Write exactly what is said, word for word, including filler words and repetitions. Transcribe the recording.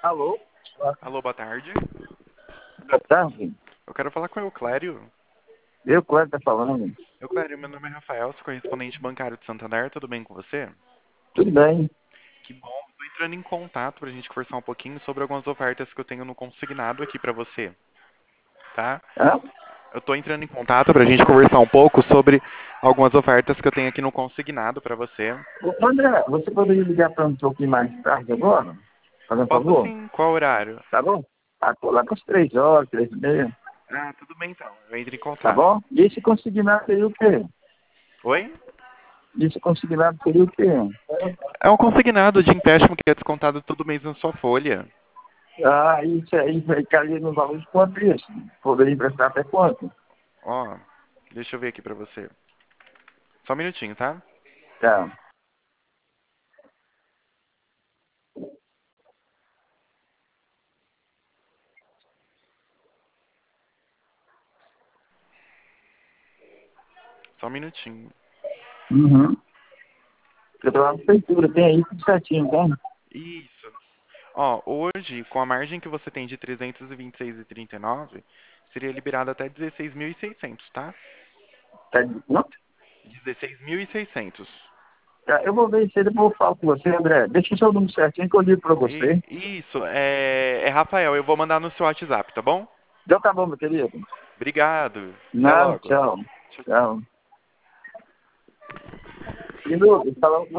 Alô? Alô, boa tarde. Boa tarde. Eu quero falar com o Euclério. Eu, Cléber, tá falando. Euclério, meu nome é Rafael, sou correspondente bancário de Santander, tudo bem com você? Tudo bem? Que bom, estou entrando em contato para a gente conversar um pouquinho sobre algumas ofertas que eu tenho no consignado aqui para você, tá? Hã? Eu estou entrando em contato para a gente conversar um pouco sobre algumas ofertas que eu tenho aqui no consignado para você. Ô, André, você poderia ligar para um pouquinho mais tarde agora? Fazer um Posso favor? sim, qual horário? Tá bom? Ah, tô lá com as três horas, três e meia. Ah, tudo bem então, eu entro em Tá contato. bom? E esse consignado seria o quê? Oi? Esse consignado seria o quê? É um consignado de empréstimo que é descontado todo mês na sua folha. Ah, isso aí, isso aí caía no valor de quanto isso? Poderia emprestar até quanto? Ó, deixa eu ver aqui para você. Só um minutinho, tá? Tá. Só um minutinho. Uhum. Eu tô lá na prefeitura, tem aí tudo certinho, tá? Isso. Ó, hoje, com a margem que você tem de trezentos e vinte e seis vírgula trinta e nove, seria liberado até dezesseis mil e seiscentos, tá? Tá de quanto? dezesseis mil e seiscentos. Tá, eu vou ver isso aí, depois eu falo com você, André. Deixa o seu número certinho que eu ligo pra E- você. Isso, é, é Rafael, eu vou mandar no seu WhatsApp, tá bom? Então tá bom, meu querido. Obrigado. Até Não, logo. tchau. Tchau, tchau. Tchau. Filho, falou